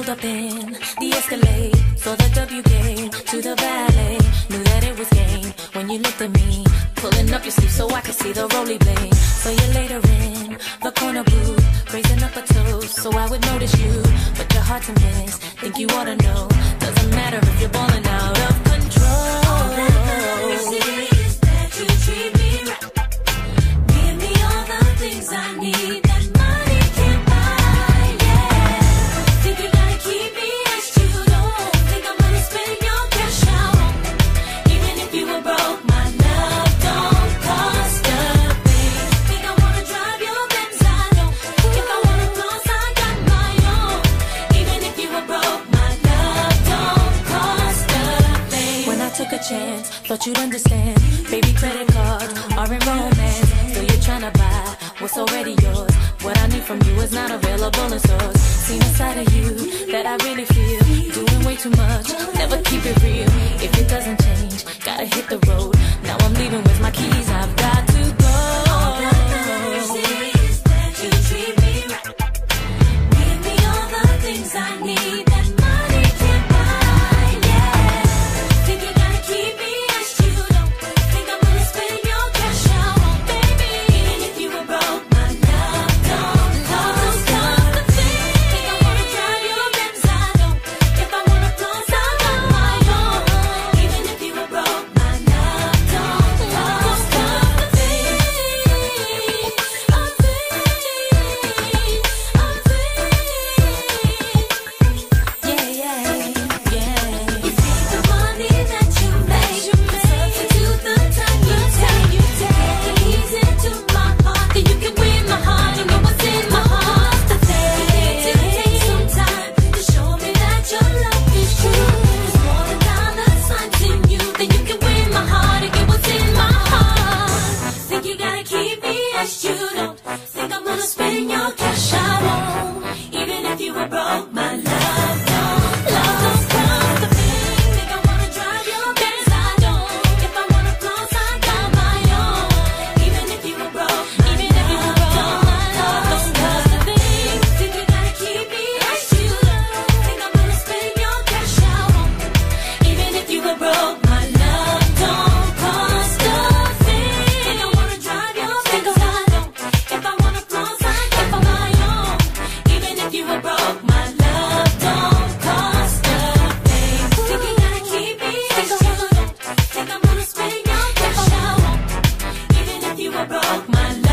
pulled up in the Escalade, saw the W game to the ballet. Knew that it was game when you looked at me, pulling up your sleeve so I could see the roly blade. So you later in the corner booth, raising up a toast so I would notice you, but you're hard to miss. Think you ought to know, doesn't matter if you're balling out of control. All that matters is that you treat me right. Give me all the things I need that money can't buy. Yeah, think you gotta keep me as you don't think I'm gonna spend your cash out on me. Even if you were broke, my love don't cost a thing. Think I wanna drive your Benz, I don't. If I wanna floss, I got my own. Even if you were broke, my love don't cost a thing. When I took a chance, thought you'd understand. Baby, credit cards are in romance, so you're tryna buy what's already yours. What I need from you is not available in stores. Seen a side of you that I really feel, doing way too much, never keep it real. If it doesn't change, gotta hit the road. Now I'm leaving with my keys, I've got to go. All that matters is that you treat me right. Give me all the things I need that money can't buy. Yeah, think you gotta keep me as you don't think I'm gonna spend your cash out on, baby. Even if you were broke, my love don't cost a thing. Think I wanna drive your Benz, I don't. If I wanna floss, I got my own. Even if you were broke, my love don't cost a thing. Yeah, yeah, yeah. You take the money that you make, substitute the time you take the keys into my heart, then you can win my heart. You know what's in my heart. The thing to take some time to show me that your love is true. There's more than dollar signs in you, then you can win my heart and get what's in my heart. Think you gotta keep me as you don't think I'm gonna spend your cash I won't. Even if you were broke, my love don't cost a thing. Think I wanna drive your Benz, I don't. If I wanna floss, I got my own. Even if you were broke, my love don't cost a thing. Think you gotta keep me as you don't think I'm gonna spend your cash out on me. Even if you were broke, my love don't cost a thing. Think I wanna drive your Benz, I don't. If I wanna floss, I got my own. Even if you were broke, my love don't cost a thing. Think you gotta keep me as you don't think I'm gonna spend your cash out on me. Even if you were broke, my love